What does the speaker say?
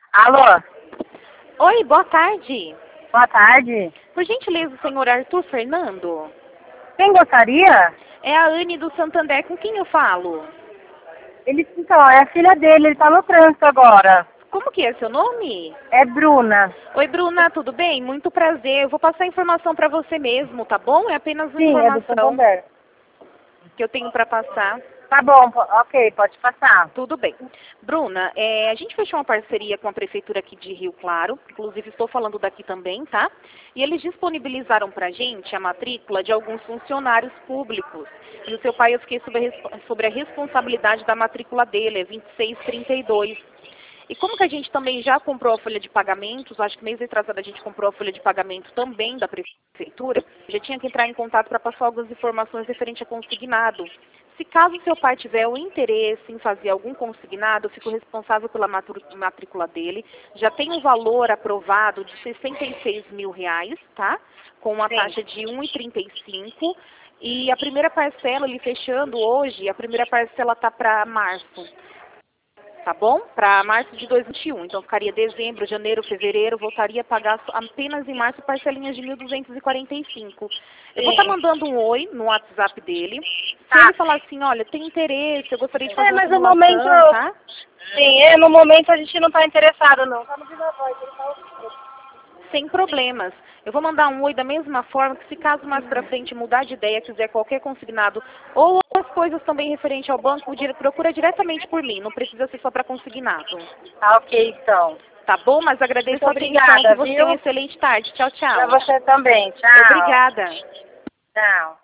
Alô, Oi, boa tarde. boa tarde. Por gentileza, o senhor Arthur Fernando? Quem gostaria? É a Anne do Santander, com quem eu falo? Então, é a filha dele, ele tá no trânsito agora. Como que é seu nome? É Bruna. Oi, Bruna, tudo bem? Muito prazer. Eu vou passar a informação para você mesmo, tá bom? É apenas uma Sim, é do informação Santander. que eu tenho para passar. Tá bom, ok, pode passar. Tudo bem. Bruna, a gente fechou uma parceria com a Prefeitura aqui de Rio Claro, inclusive estou falando daqui também, tá? E eles disponibilizaram para a gente a matrícula de alguns funcionários públicos. E o seu pai, eu fiquei sobre a responsabilidade da matrícula dele, é 2632. E como que a gente também já comprou a folha de pagamentos, acho que mês atrasado a gente comprou a folha de pagamento também da Prefeitura, já tinha que entrar em contato para passar algumas informações referente a consignado. Se caso seu pai tiver o interesse em fazer algum consignado, eu fico responsável pela matrícula dele. Já tem um valor aprovado de R$ 66.000, tá? Com uma Sim. taxa de 1,35. E a primeira parcela, ele fechando hoje, a primeira parcela tá para março. Tá bom? Para março de 2021. Então ficaria dezembro, janeiro, fevereiro, voltaria a pagar apenas em março parcelinhas de 1.245. Eu vou estar mandando um oi no WhatsApp dele. Se ele falar assim, olha, tem interesse, eu gostaria de fazer uma Mas no simulação, momento, tá? sim, no momento a gente não tá interessado, não. Sem problemas. Eu vou mandar um oi da mesma forma que se caso mais pra frente mudar de ideia, quiser qualquer consignado ou outras coisas também referente ao banco, procura diretamente por mim, não precisa ser só para consignado. Tá ok, então. Tá bom? Mas agradeço Muito a atenção. obrigada, Que você tenha uma viu? excelente tarde. Tchau, Pra tchau. você também. Tchau. Obrigada. Tchau.